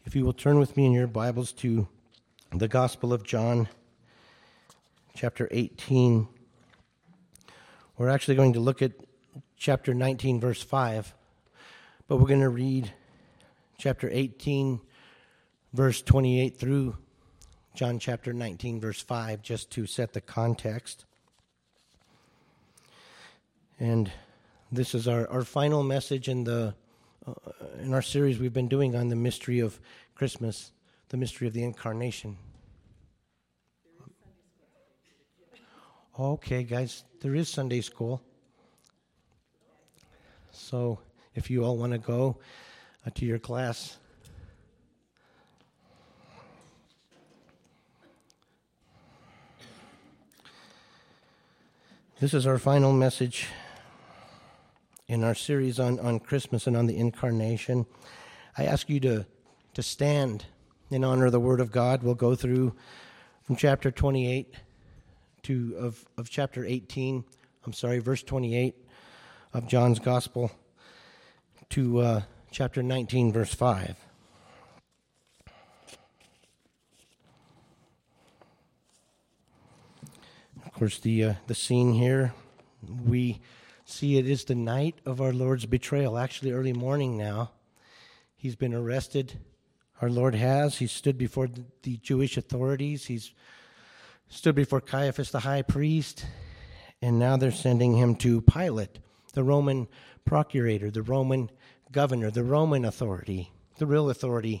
If you will turn with me in your Bibles to the Gospel of John, chapter 18. We're actually going to look at chapter 19, verse 5, but we're going to read chapter 18, verse 28 through John chapter 19, verse 5, just to set the context. And this is our final message in our series we've been doing on the mystery of Christmas, the mystery of the Incarnation. Okay, guys, there is Sunday school. So if you all want to go to your class. This is our final message in our series on Christmas and on the Incarnation. I ask you to stand in honor of the Word of God. We'll go through from chapter 28 of chapter 18, verse 28 of John's Gospel to chapter 19, verse 5. Of course, the scene here, we see it is the night of our Lord's betrayal, actually early morning now. He's been arrested. Our Lord has. He stood before the Jewish authorities. He's stood before Caiaphas, the high priest, and now they're sending him to Pilate, the Roman procurator, the Roman governor, the Roman authority, the real authority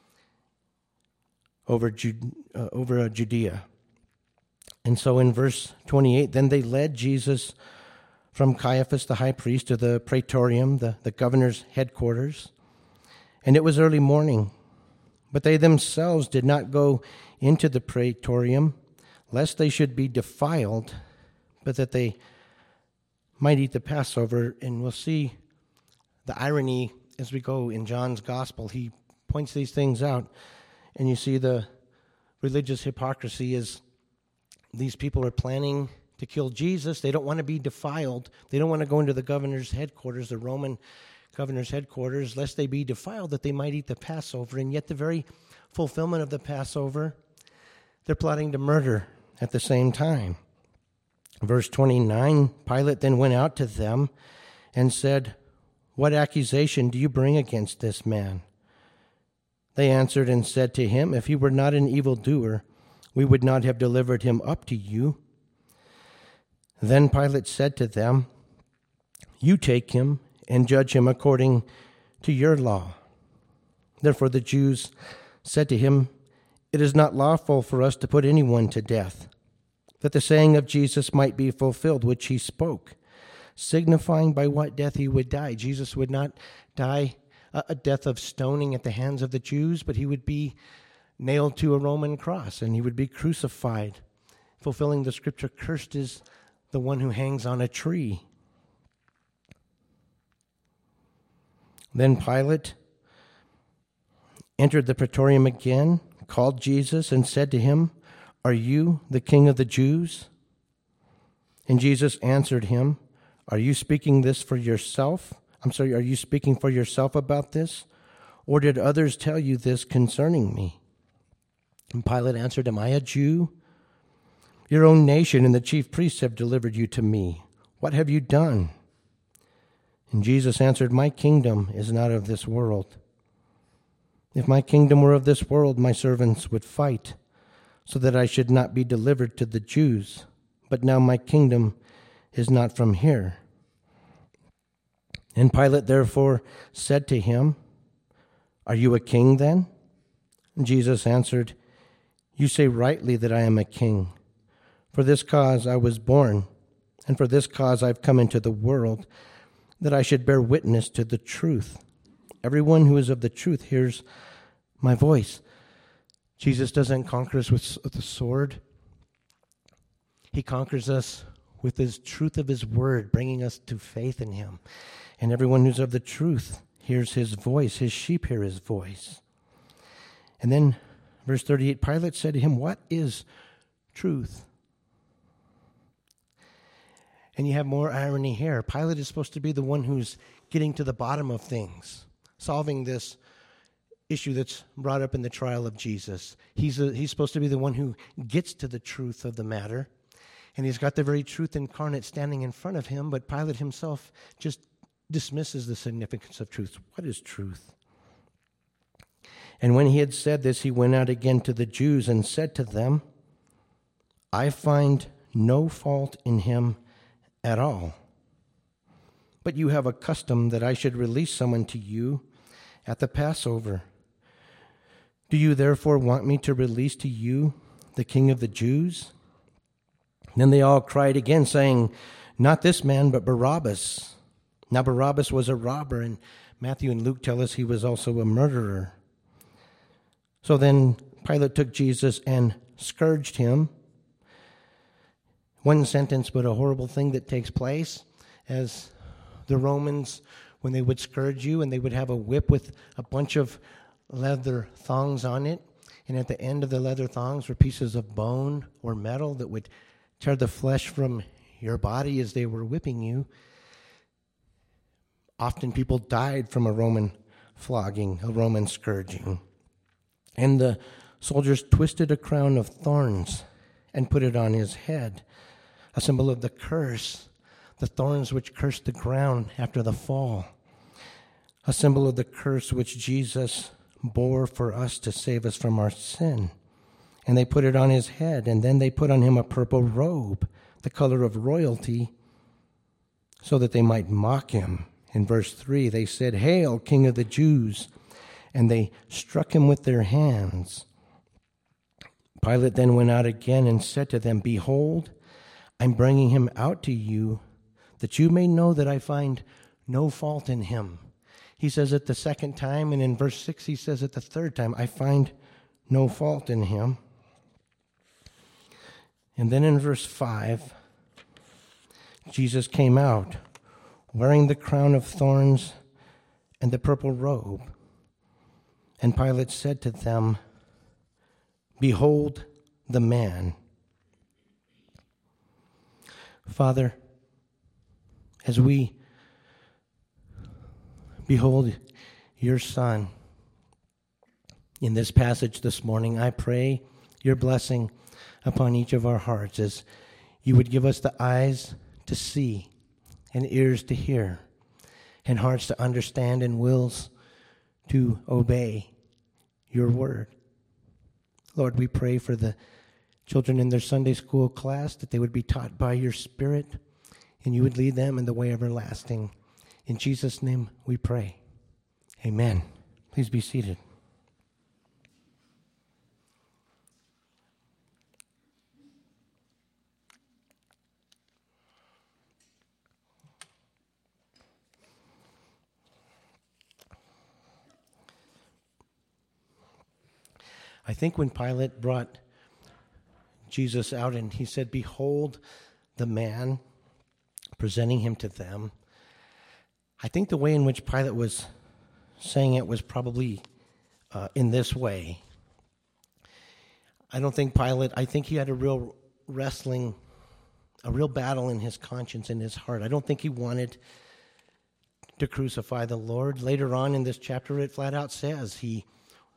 over Judea. And so in verse 28, then they led Jesus from Caiaphas, the high priest, to the praetorium, the governor's headquarters. And it was early morning. But they themselves did not go into the praetorium, lest they should be defiled, but that they might eat the Passover. And we'll see the irony as we go in John's Gospel. He points these things out, and you see the religious hypocrisy is these people are planning to kill Jesus. They don't want to be defiled. They don't want to go into the governor's headquarters, the Roman governor's headquarters, lest they be defiled, that they might eat the Passover. And yet the very fulfillment of the Passover, they're plotting to murder at the same time. Verse 29, Pilate then went out to them and said, "What accusation do you bring against this man?" They answered and said to him, "If he were not an evildoer, we would not have delivered him up to you." Then Pilate said to them, "You take him and judge him according to your law." Therefore the Jews said to him, "It is not lawful for us to put anyone to death, that the saying of Jesus might be fulfilled, which he spoke, signifying by what death he would die." Jesus would not die a death of stoning at the hands of the Jews, but he would be nailed to a Roman cross, and he would be crucified, fulfilling the scripture, "Cursed is the one who hangs on a tree." Then Pilate entered the praetorium again, called Jesus, and said to him, "Are you the king of the Jews?" And Jesus answered him, Are you speaking for yourself about this? Or did others tell you this concerning me?" And Pilate answered, "Am I a Jew? Your own nation and the chief priests have delivered you to me. What have you done?" And Jesus answered, "My kingdom is not of this world. If my kingdom were of this world, my servants would fight, so that I should not be delivered to the Jews. But now my kingdom is not from here." And Pilate therefore said to him, "Are you a king then?" And Jesus answered, "You say rightly that I am a king. For this cause I was born, and for this cause I've come into the world, that I should bear witness to the truth. Everyone who is of the truth hears my voice." Jesus doesn't conquer us with the sword. He conquers us with his truth of his word, bringing us to faith in him. And everyone who's of the truth hears his voice. His sheep hear his voice. And then, verse 38, Pilate said to him, "What is truth?" And you have more irony here. Pilate is supposed to be the one who's getting to the bottom of things, solving this issue that's brought up in the trial of Jesus. He's supposed to be the one who gets to the truth of the matter, and he's got the very truth incarnate standing in front of him, but Pilate himself just dismisses the significance of truth. What is truth? And when he had said this, he went out again to the Jews and said to them, I find no fault in him at all. But you have a custom that I should release someone to you at the Passover. Do you therefore want me to release to you the King of the Jews? Then they all cried again, saying, Not this man, but Barabbas. Now Barabbas was a robber, and Matthew and Luke tell us he was also a murderer. So then Pilate took Jesus and scourged him. One sentence, but a horrible thing that takes place as the Romans, when they would scourge you, and they would have a whip with a bunch of leather thongs on it, and at the end of the leather thongs were pieces of bone or metal that would tear the flesh from your body as they were whipping you. Often people died from a Roman flogging, a Roman scourging. And the soldiers twisted a crown of thorns and put it on his head, a symbol of the curse, the thorns which cursed the ground after the fall, a symbol of the curse which Jesus bore for us to save us from our sin. And they put it on his head, and then they put on him a purple robe, the color of royalty, so that they might mock him. In verse 3, they said, Hail, King of the Jews! And they struck him with their hands. Pilate then went out again and said to them, Behold, I'm bringing him out to you, that you may know that I find no fault in him. He says it the second time, and in verse 6 he says it the third time, I find no fault in him. And then in verse 5, Jesus came out, wearing the crown of thorns and the purple robe. And Pilate said to them, Behold the man. Father, as we behold your Son in this passage this morning, I pray your blessing upon each of our hearts as you would give us the eyes to see and ears to hear and hearts to understand and wills to obey your word. Lord, we pray for the children in their Sunday school class that they would be taught by your Spirit and you would lead them in the way everlasting. In Jesus' name we pray. Amen. Please be seated. I think when Pilate brought Jesus out and he said, Behold the man, presenting him to them, I think the way in which Pilate was saying it was probably in this way. I think he had a real wrestling, a real battle in his conscience, in his heart. I don't think he wanted to crucify the Lord. Later on in this chapter, it flat out says he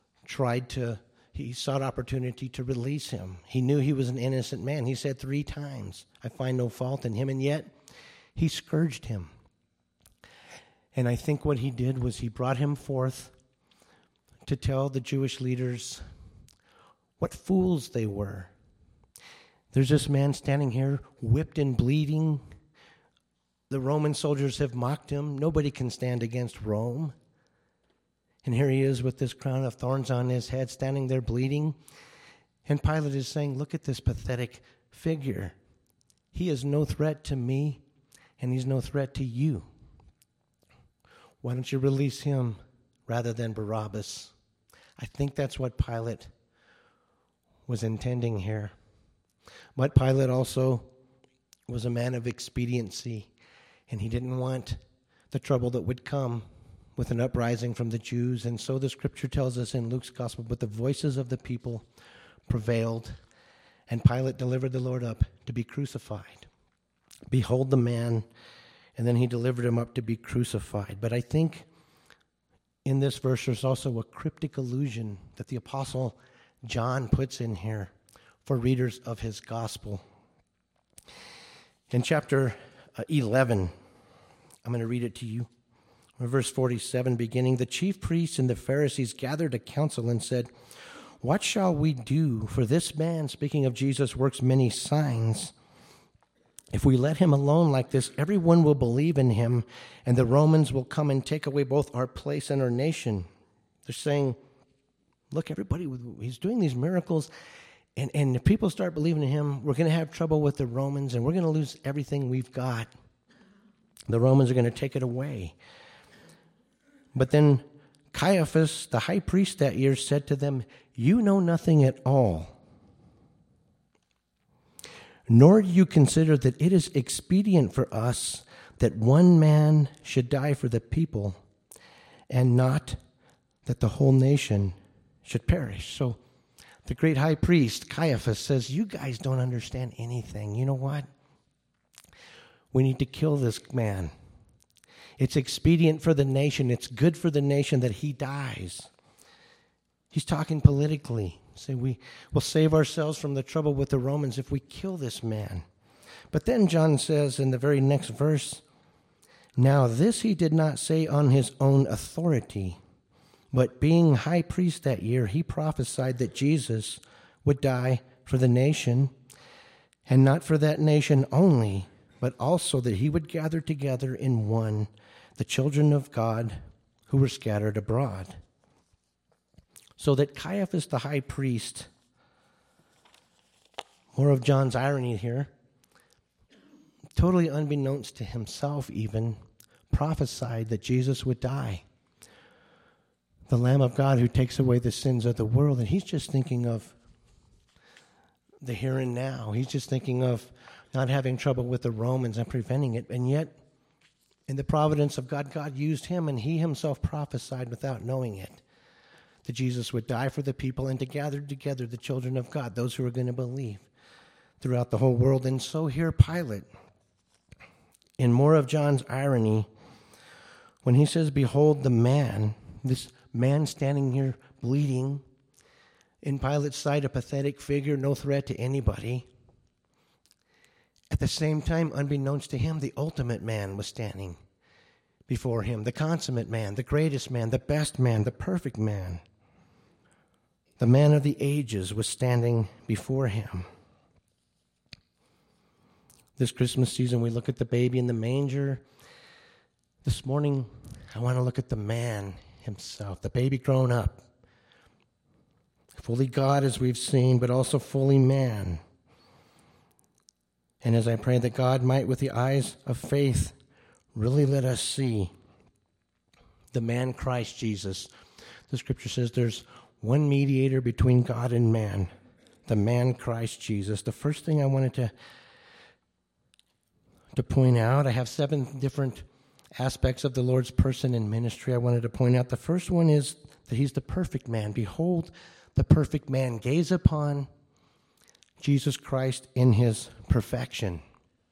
sought opportunity to release him. He knew he was an innocent man. He said 3 times, I find no fault in him, and yet he scourged him. And I think what he did was he brought him forth to tell the Jewish leaders what fools they were. There's this man standing here, whipped and bleeding. The Roman soldiers have mocked him. Nobody can stand against Rome. And here he is with this crown of thorns on his head, standing there bleeding. And Pilate is saying, look at this pathetic figure. He is no threat to me, and he's no threat to you. Why don't you release him rather than Barabbas? I think that's what Pilate was intending here. But Pilate also was a man of expediency, and he didn't want the trouble that would come with an uprising from the Jews. And so the scripture tells us in Luke's gospel, but the voices of the people prevailed, and Pilate delivered the Lord up to be crucified. Behold the man, and then he delivered him up to be crucified. But I think in this verse, there's also a cryptic allusion that the Apostle John puts in here for readers of his gospel. In chapter 11, I'm going to read it to you. Verse 47 beginning, the chief priests and the Pharisees gathered a council and said, what shall we do? For this man, speaking of Jesus, works many signs. If we let him alone like this, everyone will believe in him, and the Romans will come and take away both our place and our nation. They're saying, look, everybody, he's doing these miracles, and if people start believing in him, we're going to have trouble with the Romans, and we're going to lose everything we've got. The Romans are going to take it away. But then Caiaphas, the high priest that year, said to them, you know nothing at all, nor do you consider that it is expedient for us that one man should die for the people, and not that the whole nation should perish. So the great high priest, Caiaphas, says, you guys don't understand anything. You know what? We need to kill this man. It's expedient for the nation. It's good for the nation that he dies. He's talking politically. Say we'll save ourselves from the trouble with the Romans if we kill this man. But then John says in the very next verse, now this he did not say on his own authority, but being high priest that year, he prophesied that Jesus would die for the nation, and not for that nation only, but also that he would gather together in one the children of God who were scattered abroad. So that Caiaphas the high priest, more of John's irony here, totally unbeknownst to himself even, prophesied that Jesus would die. The Lamb of God who takes away the sins of the world. And he's just thinking of the here and now. He's just thinking of not having trouble with the Romans and preventing it. And yet, in the providence of God, God used him, and he himself prophesied without knowing it, that Jesus would die for the people and to gather together the children of God, those who are going to believe throughout the whole world. And so here Pilate, in more of John's irony, when he says, behold the man, this man standing here bleeding, in Pilate's sight a pathetic figure, no threat to anybody. At the same time, unbeknownst to him, the ultimate man was standing before him, the consummate man, the greatest man, the best man, the perfect man. The man of the ages was standing before him. This Christmas season, we look at the baby in the manger. This morning, I want to look at the man himself, the baby grown up. Fully God, as we've seen, but also fully man. And as I pray that God might, with the eyes of faith, really let us see the man Christ Jesus. The scripture says there's one mediator between God and man, the man Christ Jesus. The first thing I wanted to point out, I have 7 different aspects of the Lord's person and ministry I wanted to point out. The first one is that he's the perfect man. Behold, the perfect man. Gaze upon Jesus Christ in his perfection.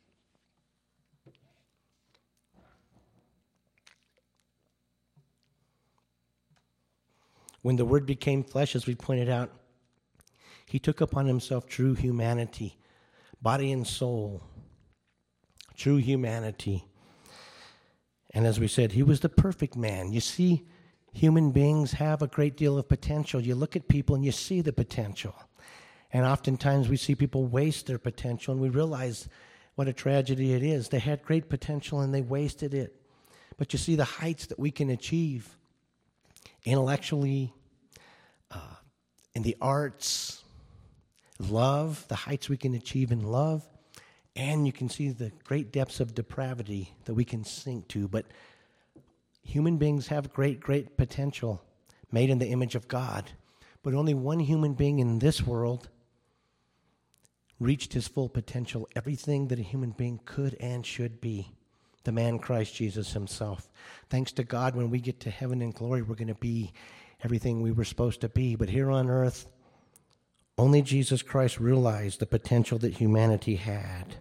When the Word became flesh, as we pointed out, he took upon himself true humanity, body and soul, true humanity. And as we said, he was the perfect man. You see, human beings have a great deal of potential. You look at people and you see the potential. And oftentimes we see people waste their potential, and we realize what a tragedy it is. They had great potential and they wasted it. But you see the heights that we can achieve intellectually, in the arts, love, the heights we can achieve in love, and you can see the great depths of depravity that we can sink to. But human beings have great, great potential, made in the image of God. But only one human being in this world reached his full potential, everything that a human being could and should be, the man Christ Jesus himself. Thanks to God, when we get to heaven in glory, we're going to be everything we were supposed to be. But here on earth, only Jesus Christ realized the potential that humanity had.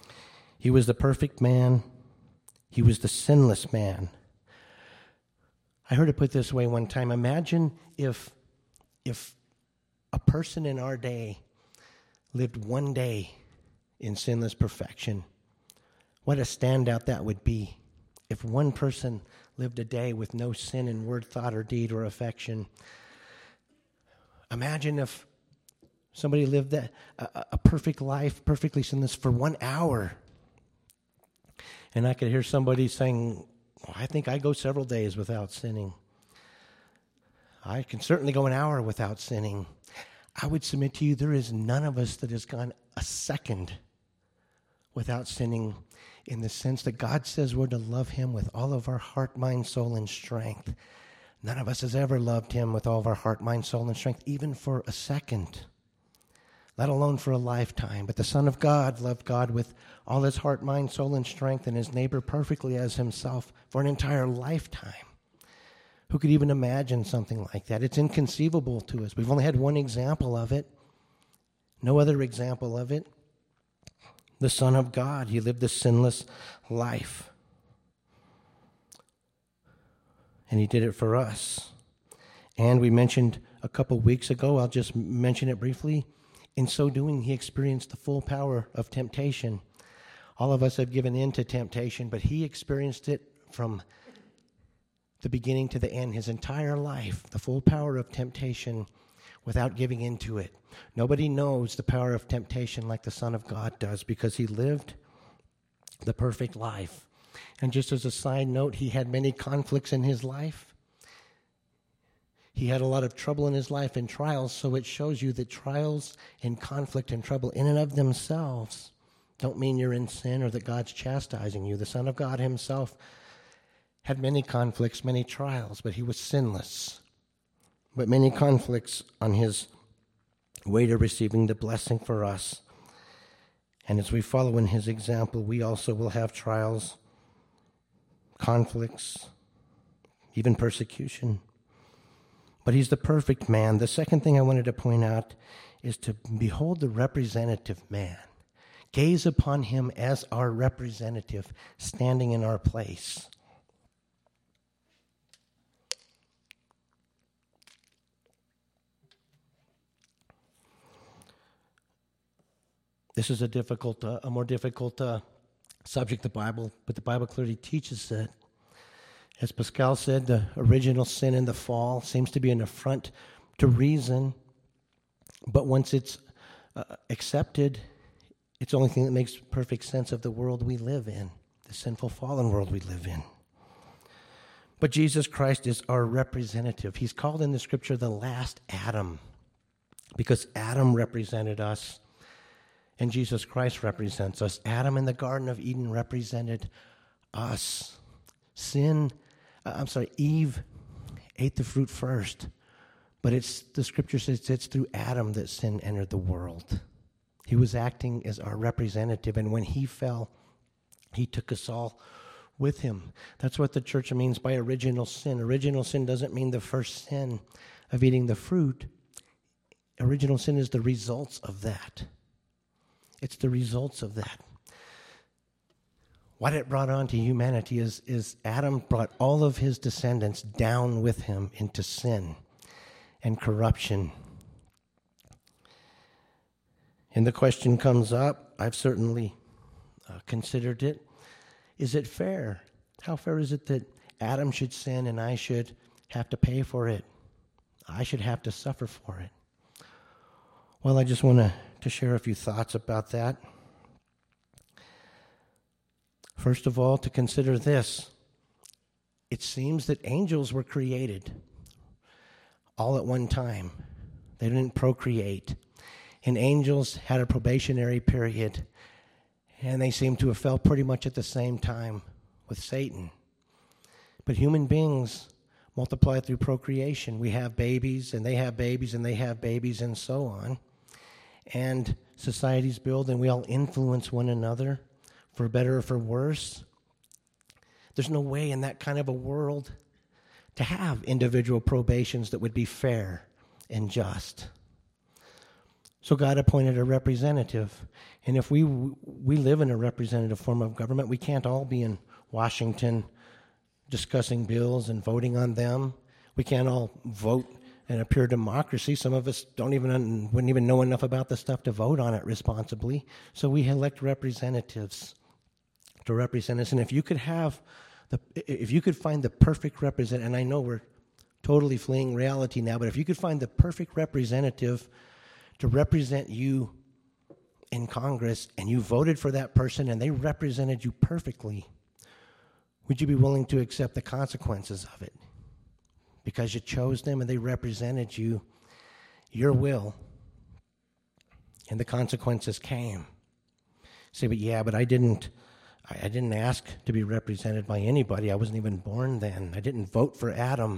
He was the perfect man. He was the sinless man. I heard it put this way one time. Imagine if a person in our day lived one day in sinless perfection. What a standout that would be. If one person lived a day with no sin in word, thought, or deed, or affection. Imagine if somebody lived a perfect life, perfectly sinless for 1 hour. And I could hear somebody saying, I think I go several days without sinning. I can certainly go an hour without sinning. I would submit to you, there is none of us that has gone a second without sinning, in the sense that God says we're to love him with all of our heart, mind, soul, and strength. None of us has ever loved him with all of our heart, mind, soul, and strength, even for a second, let alone for a lifetime. But the Son of God loved God with all his heart, mind, soul, and strength, and his neighbor perfectly as himself for an entire lifetime. Who could even imagine something like that? It's inconceivable to us. We've only had one example of it, no other example of it. The Son of God, he lived a sinless life. And he did it for us. And we mentioned a couple weeks ago, I'll just mention it briefly, in so doing, he experienced the full power of temptation. All of us have given in to temptation, but he experienced it from the beginning to the end, his entire life, the full power of temptation without giving in to it. Nobody knows the power of temptation like the Son of God does, because he lived the perfect life. And just as a side note, he had many conflicts in his life. He had a lot of trouble in his life and trials, so it shows you that trials and conflict and trouble in and of themselves don't mean you're in sin or that God's chastising you. The Son of God himself had many conflicts, many trials, but he was sinless. But many conflicts on his way to receiving the blessing for us. And as we follow in his example, we also will have trials, conflicts, even persecution. But he's the perfect man. The second thing I wanted to point out is to behold the representative man. Gaze upon him as our representative, standing in our place. This is a more difficult subject, but the Bible clearly teaches that. As Pascal said, the original sin in the fall seems to be an affront to reason, but once it's accepted, it's the only thing that makes perfect sense of the world we live in, the sinful, fallen world we live in. But Jesus Christ is our representative. He's called in the Scripture the last Adam, because Adam represented us, and Jesus Christ represents us. Adam in the Garden of Eden represented us. Eve ate the fruit first, but the Scripture says it's through Adam that sin entered the world. He was acting as our representative, and when he fell, he took us all with him. That's what the church means by original sin. Original sin doesn't mean the first sin of eating the fruit. Original sin is the results of that. It's the results of that. What it brought on to humanity is Adam brought all of his descendants down with him into sin and corruption. And the question comes up, I've certainly considered it, is it fair? How fair is it that Adam should sin and I should have to pay for it? I should have to suffer for it? Well, I just want to share a few thoughts about that. First of all, to consider this. It seems that angels were created all at one time. They didn't procreate. And angels had a probationary period, and they seem to have fell pretty much at the same time with Satan. But human beings multiply through procreation. We have babies, and they have babies, and they have babies, and so on. And societies build, and we all influence one another, for better or for worse. There's no way in that kind of a world to have individual probations that would be fair and just. So God appointed a representative. And if we live in a representative form of government, we can't all be in Washington discussing bills and voting on them. We can't all vote in a pure democracy. Some of us wouldn't even know enough about the stuff to vote on it responsibly. So we elect representatives to represent us. And if you could find the perfect representative, and I know we're totally fleeing reality now, but if you could find the perfect representative to represent you in Congress, and you voted for that person and they represented you perfectly, would you be willing to accept the consequences of it? Because you chose them and they represented you, your will, and the consequences came. You say, but I didn't ask to be represented by anybody. I wasn't even born then. I didn't vote for Adam.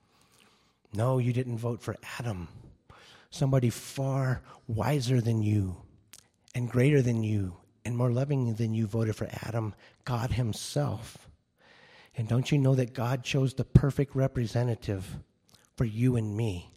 No, you didn't vote for Adam. Somebody far wiser than you and greater than you and more loving than you voted for Adam, God himself. And don't you know that God chose the perfect representative for you and me?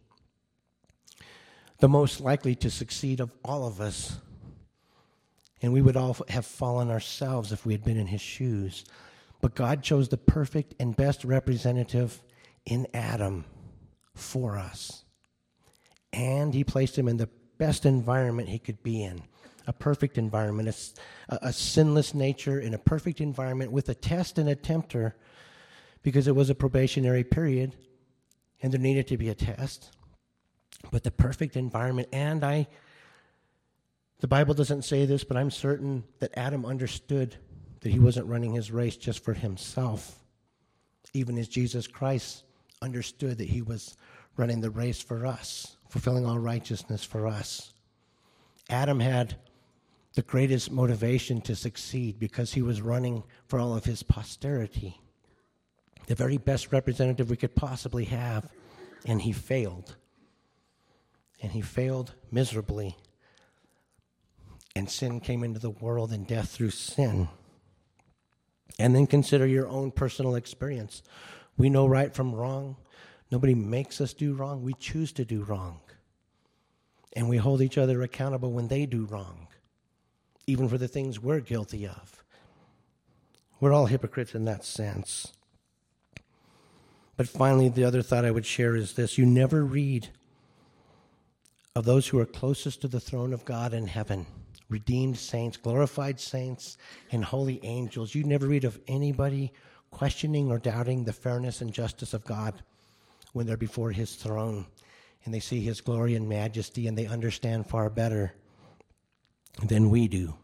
The most likely to succeed of all of us. And we would all have fallen ourselves if we had been in his shoes. But God chose the perfect and best representative in Adam for us. And he placed him in the best environment he could be in. A perfect environment, a sinless nature in a perfect environment with a test and a tempter, because it was a probationary period and there needed to be a test. But the perfect environment, and the Bible doesn't say this, but I'm certain that Adam understood that he wasn't running his race just for himself, even as Jesus Christ understood that he was running the race for us, fulfilling all righteousness for us. Adam had the greatest motivation to succeed because he was running for all of his posterity, the very best representative we could possibly have, and he failed. And he failed miserably. And sin came into the world and death through sin. And then consider your own personal experience. We know right from wrong. Nobody makes us do wrong. We choose to do wrong. And we hold each other accountable when they do wrong, even for the things we're guilty of. We're all hypocrites in that sense. But finally, the other thought I would share is this. You never read of those who are closest to the throne of God in heaven, redeemed saints, glorified saints, and holy angels. You never read of anybody questioning or doubting the fairness and justice of God when they're before his throne and they see his glory and majesty and they understand far better than we do.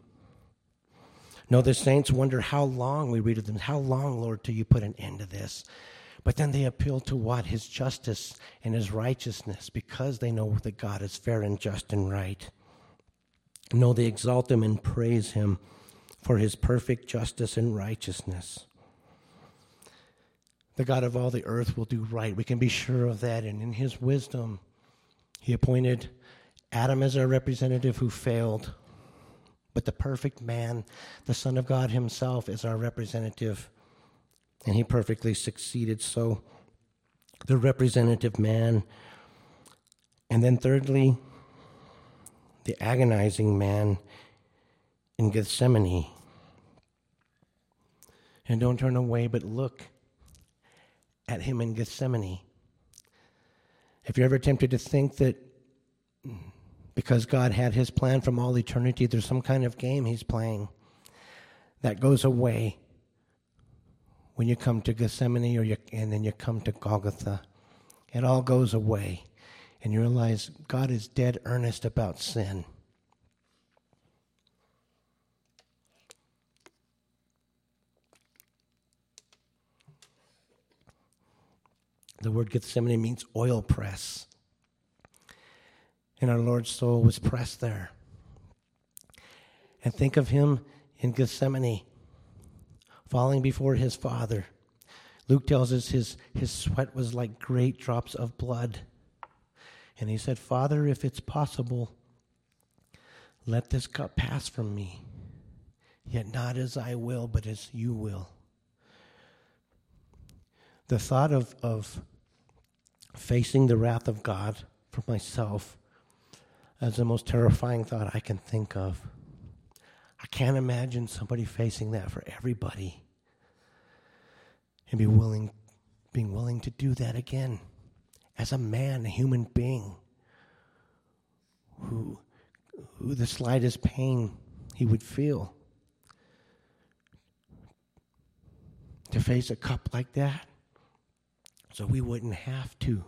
No, the saints wonder how long, we read of them, how long, Lord, till you put an end to this? But then they appeal to what? His justice and his righteousness, because they know that God is fair and just and right. No, they exalt him and praise him for his perfect justice and righteousness. The God of all the earth will do right. We can be sure of that. And in his wisdom, he appointed Adam as our representative who failed. But the perfect man, the Son of God himself, is our representative. And he perfectly succeeded. So the representative man. And then thirdly, the agonizing man in Gethsemane. And don't turn away, but look at him in Gethsemane. If you're ever tempted to think that because God had his plan from all eternity, there's some kind of game he's playing, that goes away when you come to Gethsemane and then you come to Golgotha. It all goes away. And you realize God is dead earnest about sin. The word Gethsemane means oil press. And our Lord's soul was pressed there. And think of him in Gethsemane, falling before his Father. Luke tells us his sweat was like great drops of blood. And he said, Father, if it's possible, let this cup pass from me. Yet not as I will, but as you will. The thought of facing the wrath of God for myself is the most terrifying thought I can think of. I can't imagine somebody facing that for everybody. and being willing to do that again as a man, a human being, who the slightest pain he would feel. To face a cup like that, so we wouldn't have to.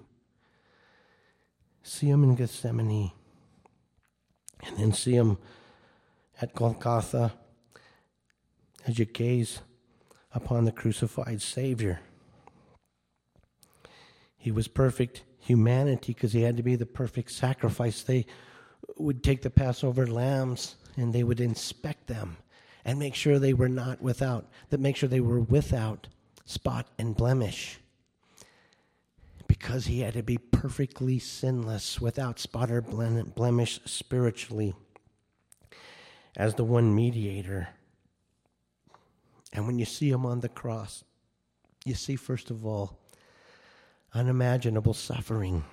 See him in Gethsemane, and then see him at Golgotha as you gaze upon the crucified Savior. He was perfect humanity because he had to be the perfect sacrifice. They would take the Passover lambs and they would inspect them and make sure they were make sure they were without spot and blemish. Because he had to be perfectly sinless, without spot or blemish spiritually, as the one mediator. And when you see him on the cross, you see, first of all, unimaginable suffering.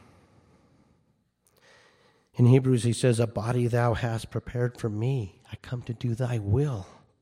In Hebrews, he says, "A body thou hast prepared for me. I come to do thy will."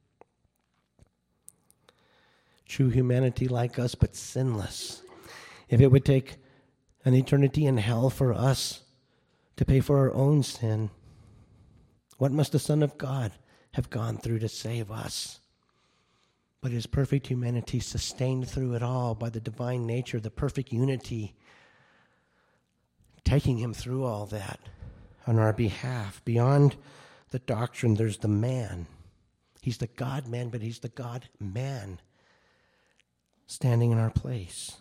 True humanity like us, but sinless. If it would take an eternity in hell for us to pay for our own sin, what must the Son of God have gone through to save us? But his perfect humanity sustained through it all by the divine nature, the perfect unity, taking him through all that on our behalf. Beyond the doctrine, there's the man. He's the God-man, but he's the God-man standing in our place.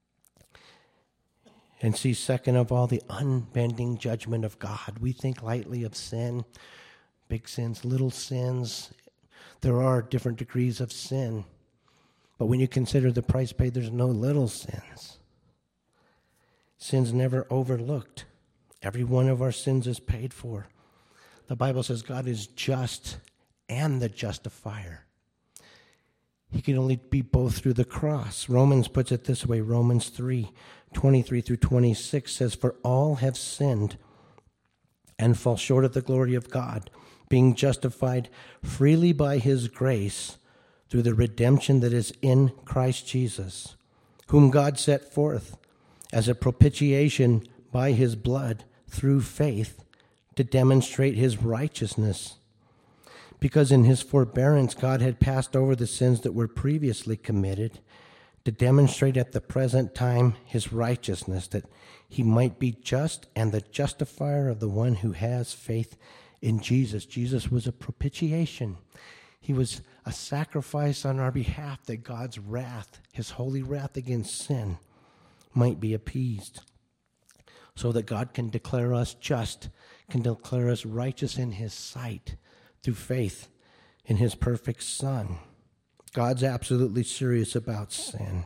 And see, second of all, the unbending judgment of God. We think lightly of sin, big sins, little sins. There are different degrees of sin. But when you consider the price paid, there's no little sins. Sin's never overlooked. Every one of our sins is paid for. The Bible says God is just and the justifier. He can only be both through the cross. Romans puts it this way, Romans 3:23 through 26 says, "For all have sinned and fall short of the glory of God, being justified freely by his grace through the redemption that is in Christ Jesus, whom God set forth as a propitiation by his blood through faith to demonstrate his righteousness. Because in his forbearance God had passed over the sins that were previously committed, to demonstrate at the present time his righteousness, that he might be just and the justifier of the one who has faith in Jesus." Jesus was a propitiation. He was a sacrifice on our behalf, that God's wrath, his holy wrath against sin, might be appeased, so that God can declare us just, can declare us righteous in his sight through faith in his perfect Son. God's absolutely serious about sin.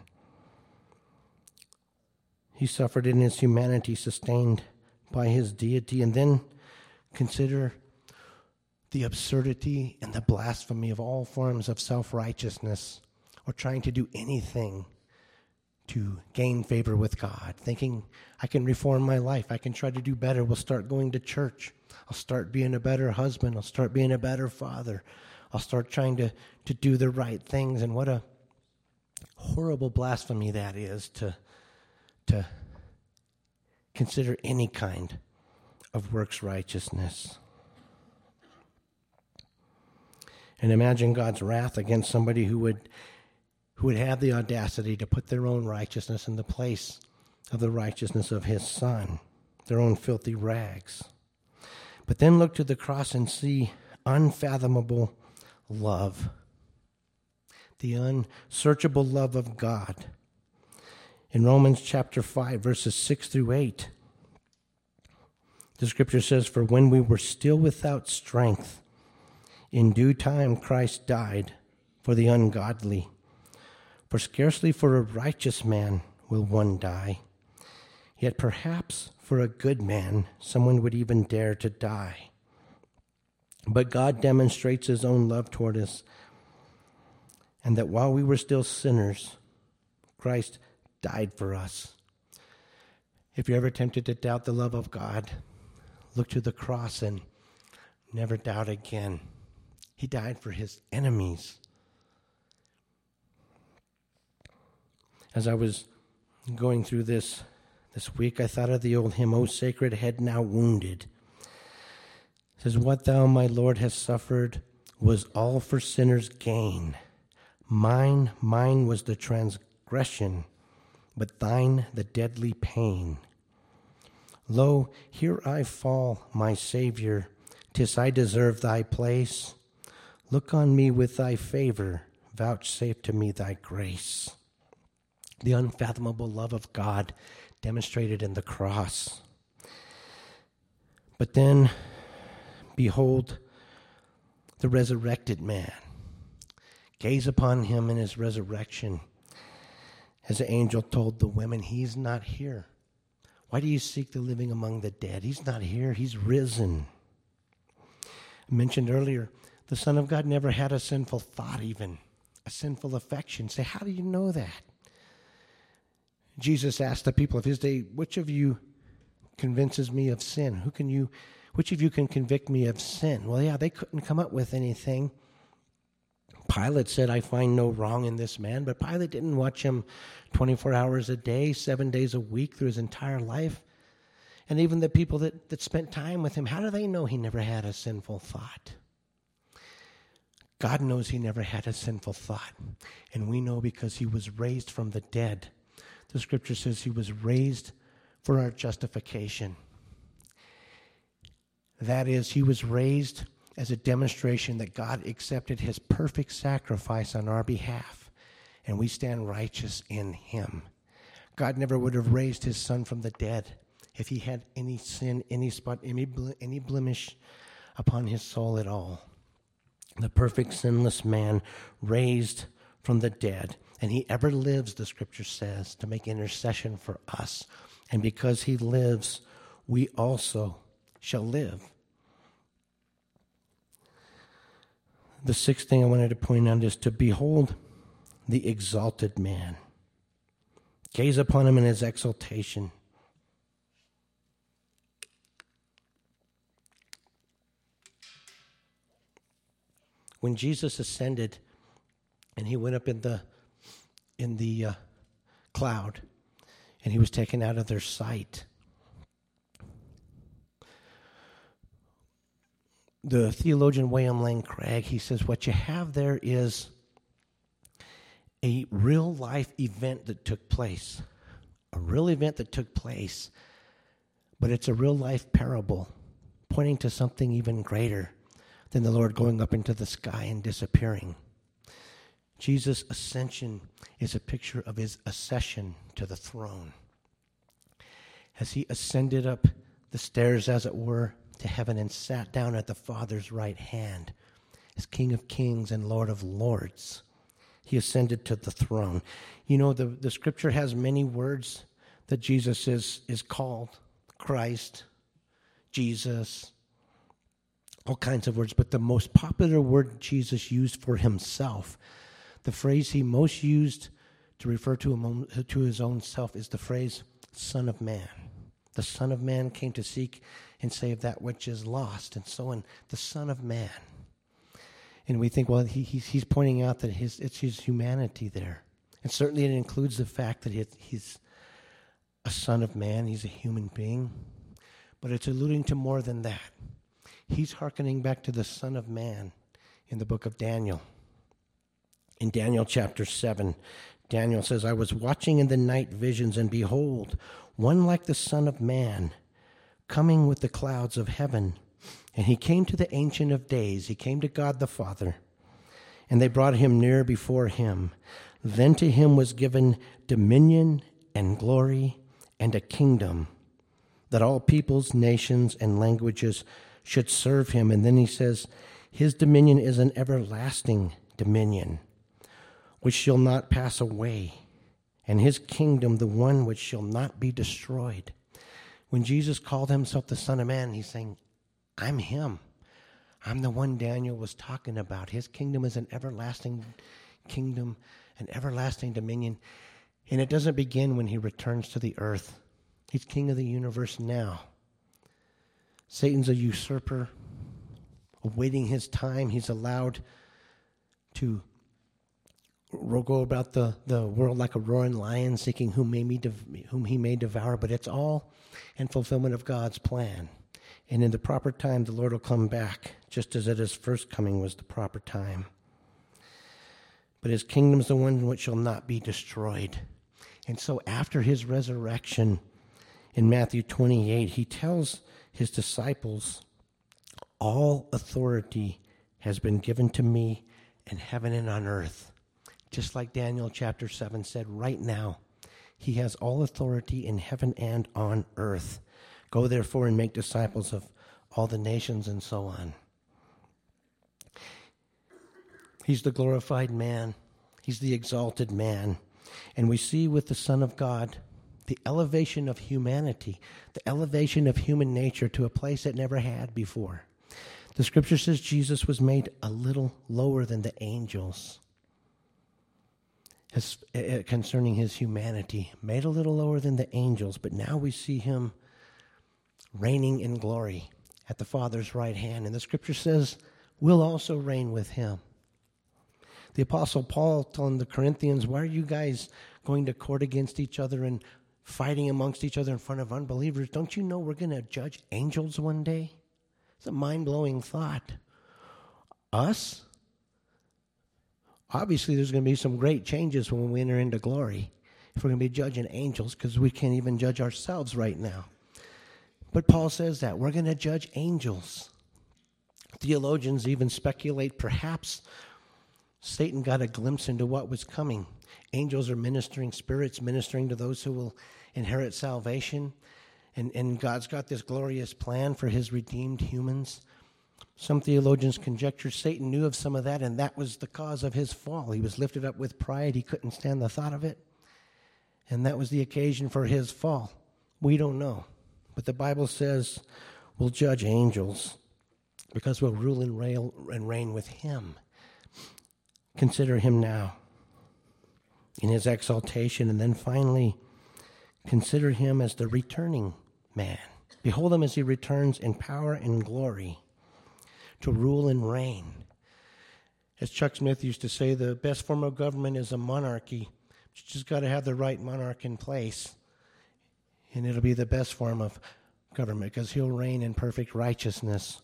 He suffered in his humanity, sustained by his deity. And then consider the absurdity and the blasphemy of all forms of self-righteousness, or trying to do anything to gain favor with God, thinking, I can reform my life, I can try to do better, we'll start going to church, I'll start being a better husband, I'll start being a better father, I'll start trying to do the right things. And what a horrible blasphemy that is, to consider any kind of works righteousness. And imagine God's wrath against somebody who would have the audacity to put their own righteousness in the place of the righteousness of his Son, their own filthy rags. But then look to the cross and see unfathomable love, the unsearchable love of God. In Romans chapter 5, verses 6 through 8, the scripture says, "For when we were still without strength, in due time Christ died for the ungodly. For scarcely for a righteous man will one die. Yet perhaps for a good man someone would even dare to die. But God demonstrates his own love toward us, and that while we were still sinners, Christ died for us." If you're ever tempted to doubt the love of God, look to the cross and never doubt again. He died for his enemies. As I was going through this week, I thought of the old hymn, "O sacred head now wounded." It says, "What thou, my Lord, hast suffered was all for sinners' gain. Mine was the transgression, but thine the deadly pain. Lo, here I fall, my Savior, 'tis I deserve thy place. Look on me with thy favor, vouchsafe to me thy grace." The unfathomable love of God demonstrated in the cross. But then, behold, the resurrected man. Gaze upon him in his resurrection. As the angel told the women, he's not here. Why do you seek the living among the dead? He's not here. He's risen. I mentioned earlier, the Son of God never had a sinful thought even, a sinful affection. Say, how do you know that? Jesus asked the people of his day, which of you convinces me of sin? Which of you can convict me of sin? Well, yeah, they couldn't come up with anything. Pilate said, I find no wrong in this man, but Pilate didn't watch him 24 hours a day, 7 days a week through his entire life. And even the people that spent time with him, how do they know he never had a sinful thought? God knows he never had a sinful thought. And we know because he was raised from the dead. The scripture says he was raised for our justification. That is, he was raised as a demonstration that God accepted his perfect sacrifice on our behalf, and we stand righteous in him. God never would have raised his Son from the dead if he had any sin, any spot, any blemish upon his soul at all. The perfect sinless man raised from the dead, and he ever lives, the scripture says, to make intercession for us. And because he lives, we also shall live. The sixth thing I wanted to point out is to behold the exalted man. Gaze upon him in his exaltation. When Jesus ascended and he went up in the cloud and he was taken out of their sight, the theologian William Lane Craig, he says, what you have there is a real life event that took place. A real event that took place, but it's a real life parable pointing to something even greater than the Lord going up into the sky and disappearing. Jesus' ascension is a picture of his accession to the throne. As he ascended up the stairs, as it were, to heaven and sat down at the Father's right hand as King of Kings and Lord of Lords, he ascended to the throne. You know, the scripture has many words that Jesus is called. Christ, Jesus, all kinds of words. But the most popular word Jesus used for himself, the phrase he most used to refer to his own self, is the phrase, Son of Man. The Son of Man came to seek and save that which is lost. And so on, the Son of Man. And we think, well, he's pointing out that it's his humanity there. And certainly it includes the fact that he's a Son of Man, he's a human being. But it's alluding to more than that. He's hearkening back to the Son of Man in the book of Daniel. In Daniel chapter 7, Daniel says, I was watching in the night visions, and behold, one like the Son of Man, coming with the clouds of heaven. And he came to the Ancient of Days. He came to God the Father. And they brought him near before him. Then to him was given dominion and glory and a kingdom, that all peoples, nations, and languages should serve him. And then he says, his dominion is an everlasting dominion, which shall not pass away, and his kingdom the one which shall not be destroyed. When Jesus called himself the Son of Man, he's saying, I'm him. I'm the one Daniel was talking about. His kingdom is an everlasting kingdom, an everlasting dominion. And it doesn't begin when he returns to the earth. He's king of the universe now. Satan's a usurper, awaiting his time. He's allowed to we'll go about the world like a roaring lion, seeking whom he may devour, but it's all in fulfillment of God's plan. And in the proper time, the Lord will come back, just as at his first coming was the proper time. But his kingdom is the one which shall not be destroyed. And so after his resurrection, in Matthew 28, he tells his disciples, all authority has been given to me in heaven and on earth. Just like Daniel chapter 7 said, right now, he has all authority in heaven and on earth. Go therefore and make disciples of all the nations and so on. He's the glorified man. He's the exalted man. And we see with the Son of God the elevation of humanity, the elevation of human nature to a place it never had before. The scripture says Jesus was made a little lower than the angels. Concerning his humanity, made a little lower than the angels, but now we see him reigning in glory at the Father's right hand. And the scripture says, we'll also reign with him. The Apostle Paul telling the Corinthians, why are you guys going to court against each other and fighting amongst each other in front of unbelievers? Don't you know we're going to judge angels one day? It's a mind-blowing thought. Us? Obviously, there's going to be some great changes when we enter into glory. If we're going to be judging angels, because we can't even judge ourselves right now. But Paul says that we're going to judge angels. Theologians even speculate perhaps Satan got a glimpse into what was coming. Angels are ministering spirits, ministering to those who will inherit salvation. And God's got this glorious plan for his redeemed humans. Some theologians conjecture Satan knew of some of that, and that was the cause of his fall. He was lifted up with pride. He couldn't stand the thought of it. And that was the occasion for his fall. We don't know. But the Bible says we'll judge angels because we'll rule and reign with him. Consider him now in his exaltation, and then finally consider him as the returning man. Behold him as he returns in power and glory to rule and reign. As Chuck Smith used to say, the best form of government is a monarchy. You just got to have the right monarch in place, and it'll be the best form of government because he'll reign in perfect righteousness.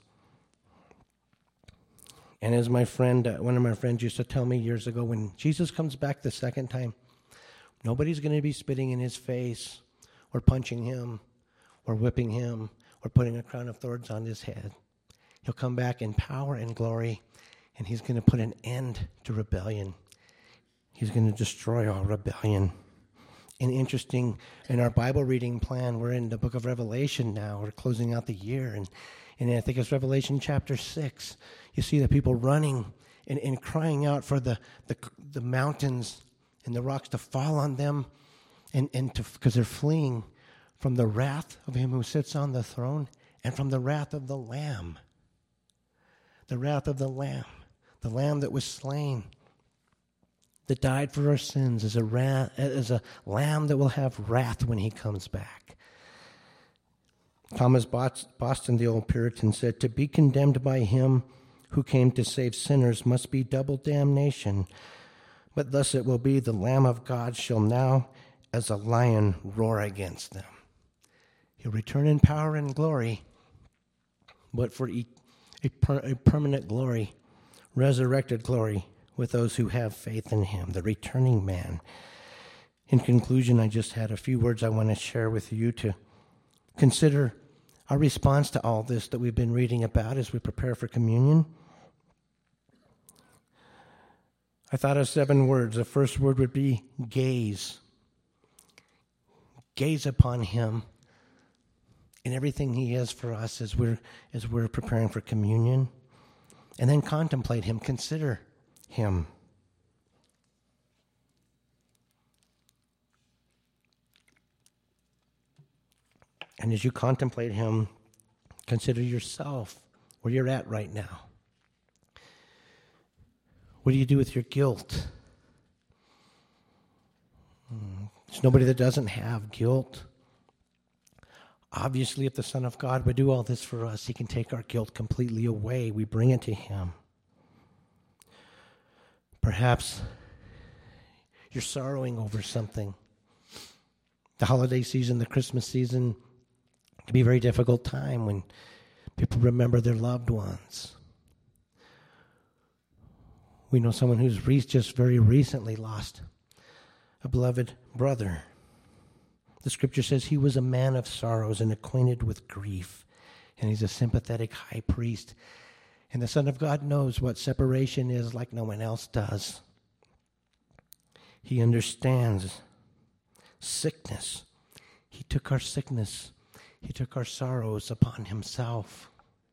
And as my friend, one of my friends used to tell me years ago, when Jesus comes back the second time, nobody's going to be spitting in his face or punching him or whipping him or putting a crown of thorns on his head. He'll come back in power and glory, and he's going to put an end to rebellion. He's going to destroy all rebellion. And interesting, in our Bible reading plan, we're in the book of Revelation now. We're closing out the year, and I think it's Revelation chapter 6. You see the people running and crying out for the mountains and the rocks to fall on them, and because they're fleeing from the wrath of him who sits on the throne and from the wrath of the Lamb. The wrath of the Lamb that was slain, that died for our sins, as a lamb that will have wrath when he comes back. Thomas Boston, the old Puritan, said, to be condemned by him who came to save sinners must be double damnation. But thus it will be, the Lamb of God shall now as a lion roar against them. He'll return in power and glory, but for a permanent glory, resurrected glory, with those who have faith in him, the returning man. In conclusion, I just had a few words I want to share with you to consider our response to all this that we've been reading about as we prepare for communion. I thought of 7 words. The first word would be gaze. Gaze upon him and everything he is for us as we're preparing for communion. And then contemplate him, consider him. And as you contemplate him, consider yourself, where you're at right now. What do you do with your guilt? There's nobody that doesn't have guilt. Obviously, if the Son of God would do all this for us, he can take our guilt completely away. We bring it to him. Perhaps You're sorrowing over something. The holiday season, the Christmas season, can be a very difficult time when people remember their loved ones. We know someone who's just very recently lost a beloved brother. The scripture says he was a man of sorrows and acquainted with grief, and he's a sympathetic high priest. And the Son of God knows what separation is like no one else does. He understands sickness. He took our sickness. He took our sorrows upon himself.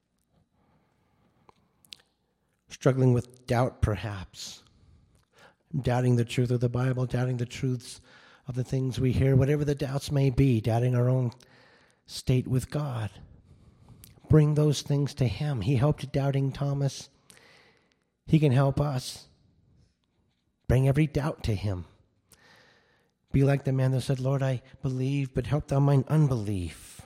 Struggling with doubt, perhaps. Doubting the truth of the Bible, doubting the truths of the things we hear, whatever the doubts may be, doubting our own state with God. Bring those things to him. He helped doubting Thomas. He can help us. Bring every doubt to him. Be like the man that said, Lord, I believe, but help thou mine unbelief.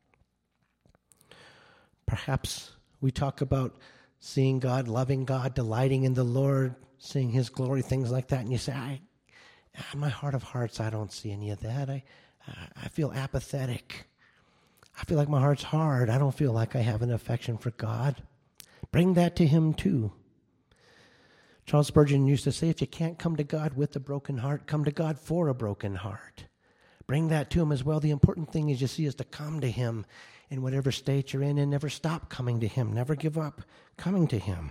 Perhaps we talk about seeing God, loving God, delighting in the Lord, seeing his glory, things like that, and you say, in my heart of hearts, I don't see any of that. I feel apathetic. I feel like my heart's hard. I don't feel like I have an affection for God. Bring that to him too. Charles Spurgeon used to say, if you can't come to God with a broken heart, come to God for a broken heart. Bring that to him as well. The important thing is, you see, is to come to him in whatever state you're in, and never stop coming to him. Never give up coming to him.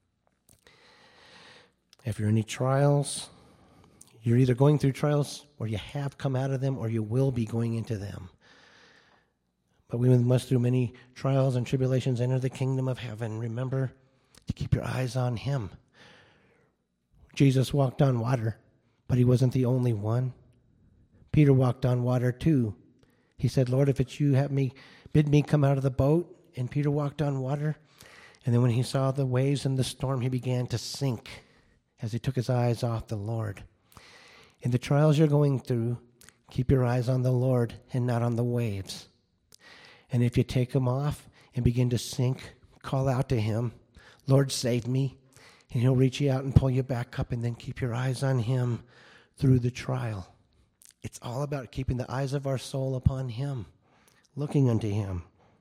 If you're in any trials, you're either going through trials, or you have come out of them, or you will be going into them. But we must, through many trials and tribulations, enter the kingdom of heaven. Remember to keep your eyes on him. Jesus walked on water, but he wasn't the only one. Peter walked on water too. He said, Lord, if it's you, bid me come out of the boat. And Peter walked on water. And then when he saw the waves and the storm, he began to sink as he took his eyes off the Lord. In the trials you're going through, keep your eyes on the Lord and not on the waves. And if you take them off and begin to sink, call out to him, Lord, save me. And he'll reach you out and pull you back up, and then keep your eyes on him through the trial. It's all about keeping the eyes of our soul upon him, looking unto him.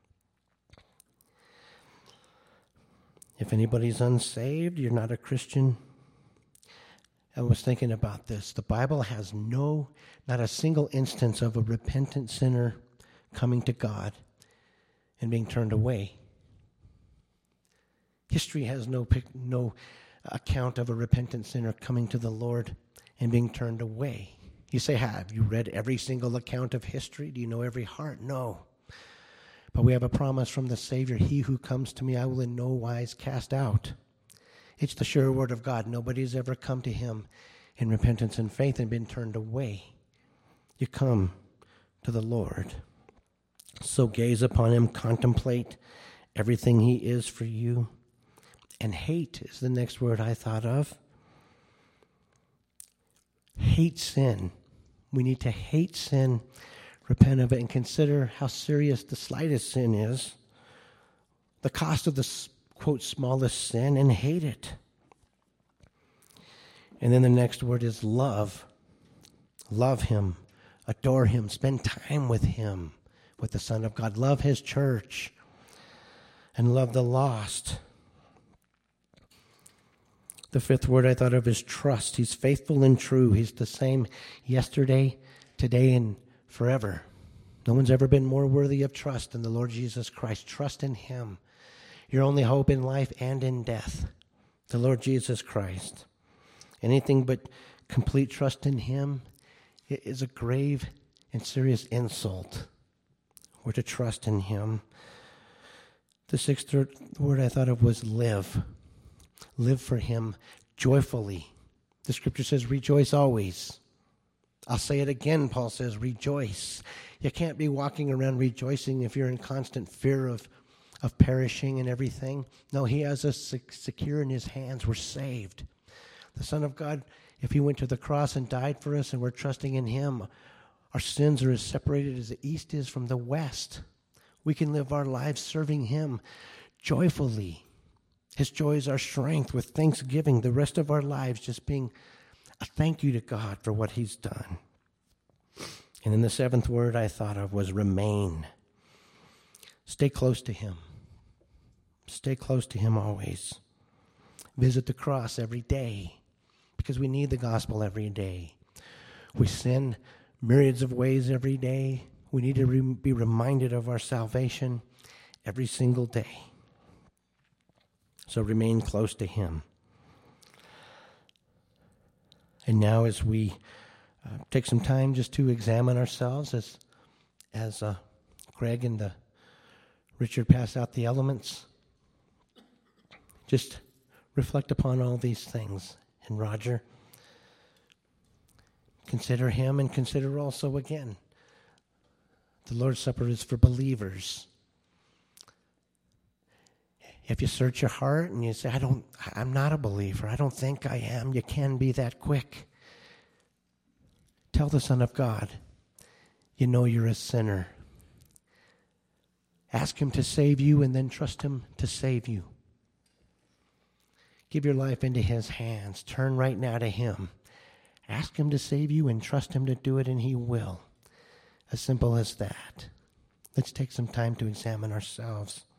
If anybody's unsaved, you're not a Christian. I was thinking about this. The Bible has not a single instance of a repentant sinner coming to God and being turned away. History has no account of a repentant sinner coming to the Lord and being turned away. You say, have you read every single account of history? Do you know every heart? No. But we have a promise from the Savior. He who comes to me, I will in no wise cast out. It's the sure word of God. Nobody's ever come to him in repentance and faith and been turned away. You come to the Lord. So gaze upon him, contemplate everything he is for you. And hate is the next word I thought of. Hate sin. We need to hate sin, repent of it, and consider how serious the slightest sin is, the cost of the, quote, smallest sin, and hate it. And then the next word is love. Love him, adore him, spend time with him, with the Son of God. Love his church, and love the lost. The fifth word I thought of is trust. He's faithful and true. He's the same yesterday, today, and forever. No one's ever been more worthy of trust than the Lord Jesus Christ. Trust in him. Your only hope in life and in death, the Lord Jesus Christ. Anything but complete trust in him is a grave and serious insult. We're to trust in him. The sixth word I thought of was live. Live for him joyfully. The scripture says, rejoice always. I'll say it again, Paul says, rejoice. You can't be walking around rejoicing if you're in constant fear of perishing and everything. No, he has us secure in his hands. We're saved. The Son of God, if he went to the cross and died for us and we're trusting in him, our sins are as separated as the east is from the west. We can live our lives serving him joyfully. His joy is our strength, with thanksgiving, the rest of our lives just being a thank you to God for what he's done. And then the seventh word I thought of was remain. Stay close to him. Stay close to him always. Visit the cross every day, because we need the gospel every day. We sin myriads of ways every day. We need to be reminded of our salvation every single day. So remain close to him. And now as we take some time just to examine ourselves, as Greg and Richard pass out the elements, just reflect upon all these things. And Roger, consider him, and consider also again, the Lord's Supper is for believers. If you search your heart and you say, I'm not a believer, I don't think I am, you can be that quick. Tell the Son of God, you know you're a sinner. Ask him to save you, and then trust him to save you. Give your life into his hands. Turn right now to him. Ask him to save you and trust him to do it, and he will. As simple as that. Let's take some time to examine ourselves.